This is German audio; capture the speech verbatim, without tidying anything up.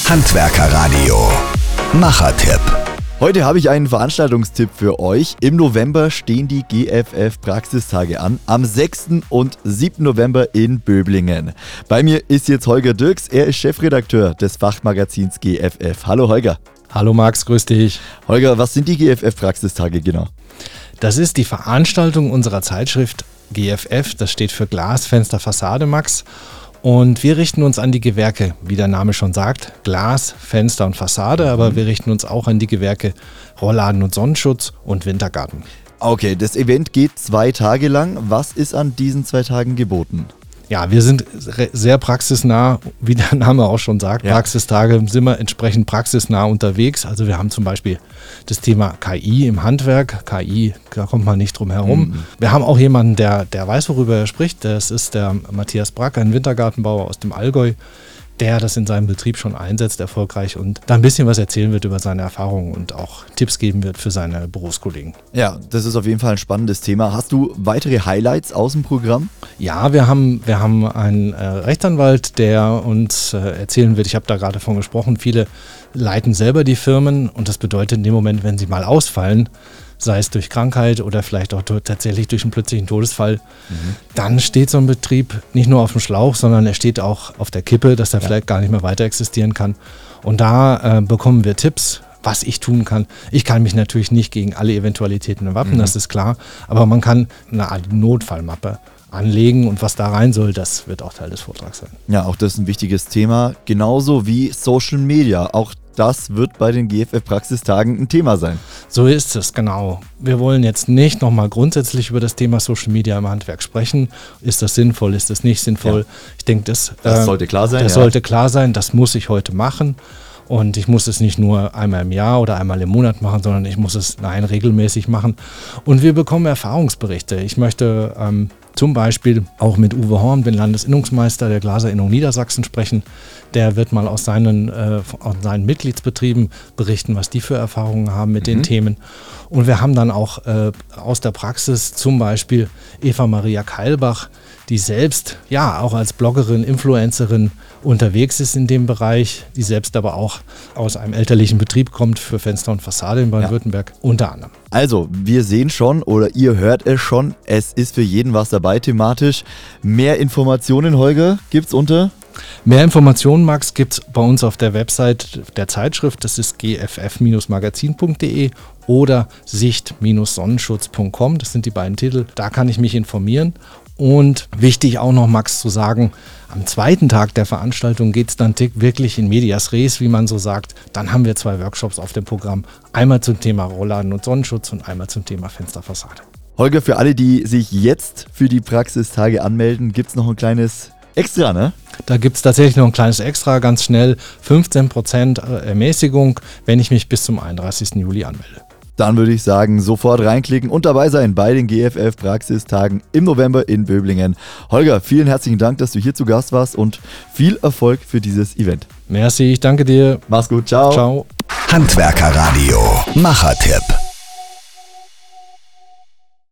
Handwerkerradio Machertipp. Heute habe ich einen Veranstaltungstipp für euch. Im November stehen die G F F-Praxistage an, am sechsten und siebten November in Böblingen. Bei mir ist jetzt Holger Dirks, er ist Chefredakteur des Fachmagazins G F F. Hallo Holger. Hallo Max, grüß dich. Holger, was sind die G F F-Praxistage genau? Das ist die Veranstaltung unserer Zeitschrift G F F, das steht für Glas, Fenster, Fassade, Max. Und wir richten uns an die Gewerke, wie der Name schon sagt, Glas, Fenster und Fassade, aber wir richten uns auch an die Gewerke Rollladen und Sonnenschutz und Wintergarten. Okay, das Event geht zwei Tage lang. Was ist an diesen zwei Tagen geboten? Ja, wir sind sehr praxisnah, wie der Name auch schon sagt. Ja. Praxistage sind wir entsprechend praxisnah unterwegs. Also wir haben zum Beispiel das Thema K I im Handwerk. K I, da kommt man nicht drum herum. Mhm. Wir haben auch jemanden, der, der weiß, worüber er spricht. Das ist der Matthias Brack, ein Wintergartenbauer aus dem Allgäu, der das in seinem Betrieb schon einsetzt, erfolgreich, und da ein bisschen was erzählen wird über seine Erfahrungen und auch Tipps geben wird für seine Berufskollegen. Ja, das ist auf jeden Fall ein spannendes Thema. Hast du weitere Highlights aus dem Programm? Ja, wir haben, wir haben einen äh, Rechtsanwalt, der uns äh, erzählen wird, ich habe da gerade von gesprochen, viele leiten selber die Firmen, und das bedeutet in dem Moment, wenn sie mal ausfallen, sei es durch Krankheit oder vielleicht auch tatsächlich durch einen plötzlichen Todesfall, mhm. dann steht so ein Betrieb nicht nur auf dem Schlauch, sondern er steht auch auf der Kippe, dass er ja. vielleicht gar nicht mehr weiter existieren kann. Und da äh, bekommen wir Tipps, was ich tun kann. Ich kann mich natürlich nicht gegen alle Eventualitäten wappnen, mhm. das ist klar, aber man kann eine Art Notfallmappe anlegen, und was da rein soll, das wird auch Teil des Vortrags sein. Ja, auch das ist ein wichtiges Thema, genauso wie Social Media. Auch das wird bei den G F F-Praxistagen ein Thema sein. So ist es, genau. Wir wollen jetzt nicht nochmal grundsätzlich über das Thema Social Media im Handwerk sprechen. Ist das sinnvoll, ist das nicht sinnvoll? Ja. Ich denke, das, das äh, sollte klar sein. Das ja. sollte klar sein, das muss ich heute machen. Und ich muss es nicht nur einmal im Jahr oder einmal im Monat machen, sondern ich muss es, nein, regelmäßig machen. Und wir bekommen Erfahrungsberichte. Ich möchte ähm, zum Beispiel auch mit Uwe Horn, dem Landesinnungsmeister der Glaserinnung Niedersachsen, sprechen. Der wird mal aus seinen, äh, aus seinen Mitgliedsbetrieben berichten, was die für Erfahrungen haben mit mhm. den Themen. Und wir haben dann auch äh, aus der Praxis zum Beispiel Eva Maria Keilbach, die selbst ja auch als Bloggerin, Influencerin unterwegs ist in dem Bereich, die selbst aber auch aus einem elterlichen Betrieb kommt für Fenster und Fassade in Baden-Württemberg, ja. unter anderem. Also, wir sehen schon oder ihr hört es schon, es ist für jeden was dabei thematisch. Mehr Informationen, Holger, gibt's unter? Mehr Informationen, Max, gibt es bei uns auf der Website der Zeitschrift, das ist g f f magazin punkt d e oder sicht sonnenschutz punkt com, das sind die beiden Titel, da kann ich mich informieren. Und wichtig auch noch, Max, zu sagen, am zweiten Tag der Veranstaltung geht es dann wirklich in medias res, wie man so sagt. Dann haben wir zwei Workshops auf dem Programm, einmal zum Thema Rollladen und Sonnenschutz und einmal zum Thema Fensterfassade. Holger, für alle, die sich jetzt für die Praxistage anmelden, gibt es noch ein kleines Extra, ne? Da gibt es tatsächlich noch ein kleines Extra, ganz schnell, fünfzehn Prozent Ermäßigung, wenn ich mich bis zum einunddreißigsten Juli anmelde. Dann würde ich sagen, sofort reinklicken und dabei sein bei den G F F-Praxistagen im November in Böblingen. Holger, vielen herzlichen Dank, dass du hier zu Gast warst, und viel Erfolg für dieses Event. Merci, ich danke dir. Mach's gut, ciao. Ciao. Handwerkerradio Machertipp.